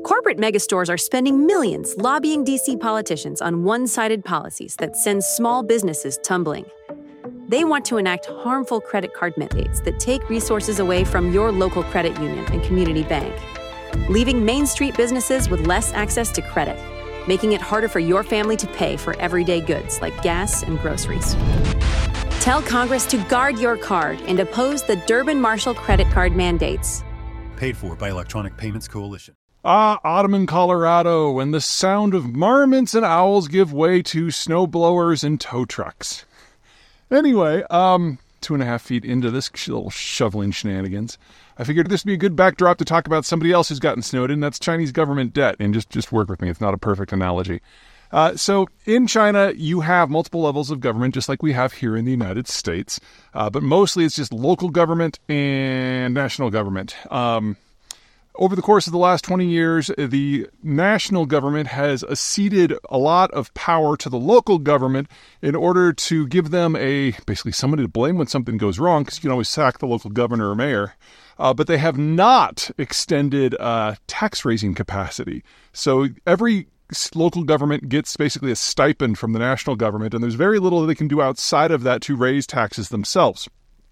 Corporate megastores are spending millions lobbying DC politicians on one-sided policies that send small businesses tumbling. They want to enact harmful credit card mandates that take resources away from your local credit union and community bank, leaving Main Street businesses with less access to credit, making it harder for your family to pay for everyday goods like gas and groceries. Tell Congress to guard your card and oppose the Durbin-Marshall credit card mandates. Paid for by Electronic Payments Coalition. Autumn in Colorado, when the sound of marmots and owls give way to snowblowers and tow trucks. Anyway, 2.5 feet into this little shoveling shenanigans, I figured this would be a good backdrop to talk about somebody else who's gotten snowed in. That's Chinese government debt. And just work with me. It's not a perfect analogy. So in China, you have multiple levels of government, just like we have here in the United States. But mostly it's just local government and national government. Over the course of the last 20 years, the national government has ceded a lot of power to the local government in order to give them basically somebody to blame when something goes wrong, because you can always sack the local governor or mayor. But they have not extended tax-raising capacity. So every local government gets basically a stipend from the national government, and there's very little they can do outside of that to raise taxes themselves.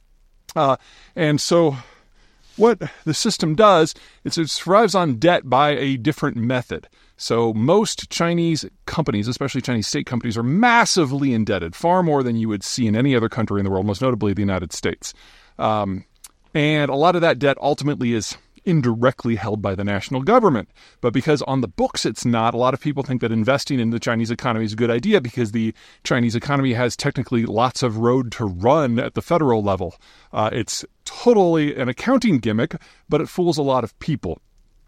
And so what the system does is it survives on debt by a different method. So most Chinese companies, especially Chinese state companies, are massively indebted, far more than you would see in any other country in the world, most notably the United States. And a lot of that debt ultimately is indirectly held by the national government. But because on the books it's not, a lot of people think that investing in the Chinese economy is a good idea because the Chinese economy has technically lots of road to run at the federal level. It's totally an accounting gimmick, but it fools a lot of people.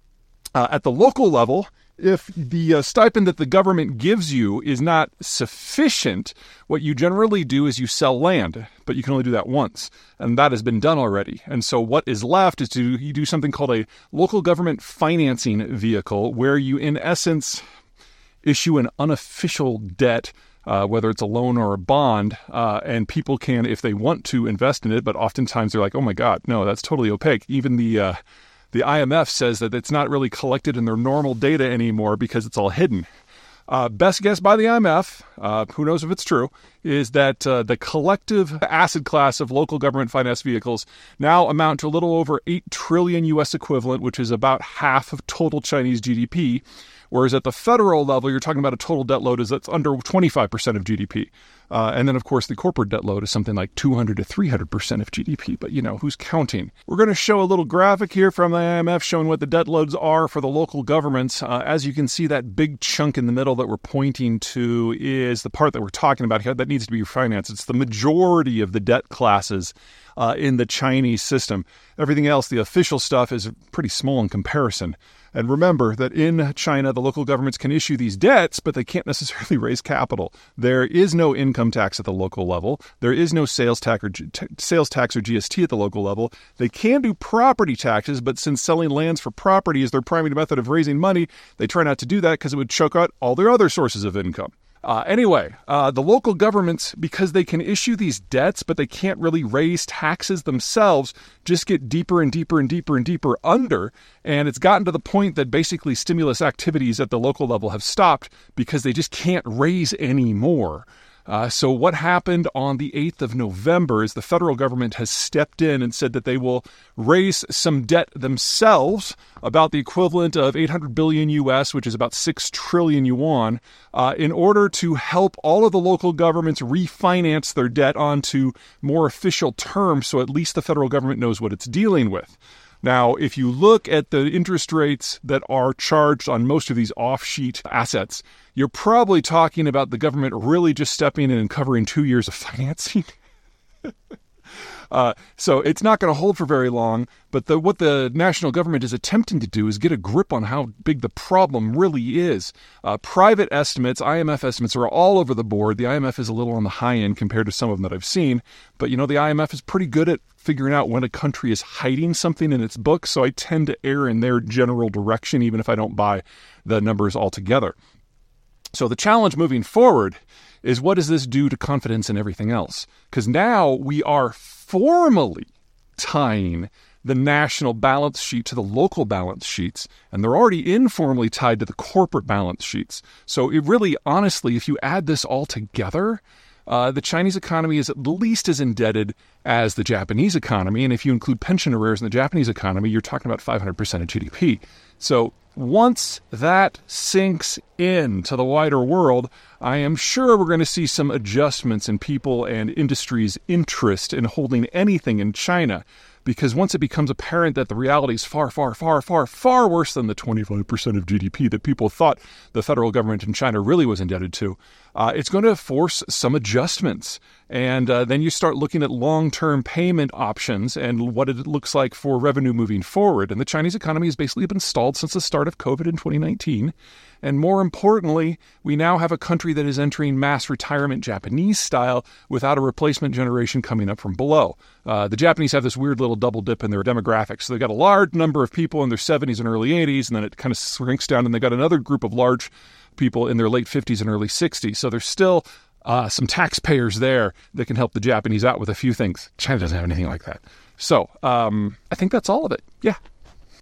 At the local level, if the stipend that the government gives you is not sufficient, what you generally do is you sell land, but you can only do that once, and that has been done already. And so what is left is you do something called a local government financing vehicle, where you, in essence, issue an unofficial debt, whether it's a loan or a bond, and people can, if they want to, invest in it, but oftentimes they're like, oh my God, no, that's totally opaque. Even the IMF says that it's not really collected in their normal data anymore because it's all hidden. Best guess by the IMF, who knows if it's true, is that the collective asset class of local government finance vehicles now amount to a little over 8 trillion U.S. equivalent, which is about half of total Chinese GDP. Whereas at the federal level, you're talking about a total debt load that's under 25% of GDP. And then, of course, the corporate debt load is something like 200 to 300% of GDP. But, who's counting? We're going to show a little graphic here from the IMF showing what the debt loads are for the local governments. As you can see, that big chunk in the middle that we're pointing to is the part that we're talking about here that needs to be refinanced. It's the majority of the debt classes in the Chinese system. Everything else, the official stuff, is pretty small in comparison. And remember that in China, the local governments can issue these debts, but they can't necessarily raise capital. There is no income tax at the local level. There is no sales tax or GST at the local level. They can do property taxes, but since selling lands for property is their primary method of raising money, they try not to do that because it would choke out all their other sources of income. Anyway, the local governments, because they can issue these debts, but they can't really raise taxes themselves, just get deeper and deeper and deeper and deeper under. And it's gotten to the point that basically stimulus activities at the local level have stopped because they just can't raise any more. So what happened on the 8th of November is the federal government has stepped in and said that they will raise some debt themselves, about the equivalent of 800 billion US, which is about 6 trillion yuan, in order to help all of the local governments refinance their debt onto more official terms, so at least the federal government knows what it's dealing with. Now, if you look at the interest rates that are charged on most of these off-sheet assets, you're probably talking about the government really just stepping in and covering 2 years of financing. So it's not going to hold for very long, but what the national government is attempting to do is get a grip on how big the problem really is. Private estimates, IMF estimates, are all over the board. The IMF is a little on the high end compared to some of them that I've seen, but the IMF is pretty good at figuring out when a country is hiding something in its books, so I tend to err in their general direction, even if I don't buy the numbers altogether. So the challenge moving forward is, what does this do to confidence and everything else? Because now we are formally tying the national balance sheet to the local balance sheets, and they're already informally tied to the corporate balance sheets. So it really, honestly, if you add this all together, the Chinese economy is at least as indebted as the Japanese economy. And if you include pension arrears in the Japanese economy, you're talking about 500% of GDP. So once that sinks into the wider world, I am sure we're going to see some adjustments in people and industries' interest in holding anything in China. Because once it becomes apparent that the reality is far, far, far, far, far worse than the 25% of GDP that people thought the federal government in China really was indebted to, it's going to force some adjustments. And then you start looking at long-term payment options and what it looks like for revenue moving forward. And the Chinese economy has basically been stalled since the start of COVID in 2019. And more importantly, we now have a country that is entering mass retirement Japanese style without a replacement generation coming up from below. The Japanese have this weird little double dip in their demographics. So they've got a large number of people in their 70s and early 80s, and then it kind of shrinks down, and they've got another group of large people in their late 50s and early 60s. So there's still some taxpayers there that can help the Japanese out with a few things. China doesn't have anything like that. So I think that's all of it. Yeah.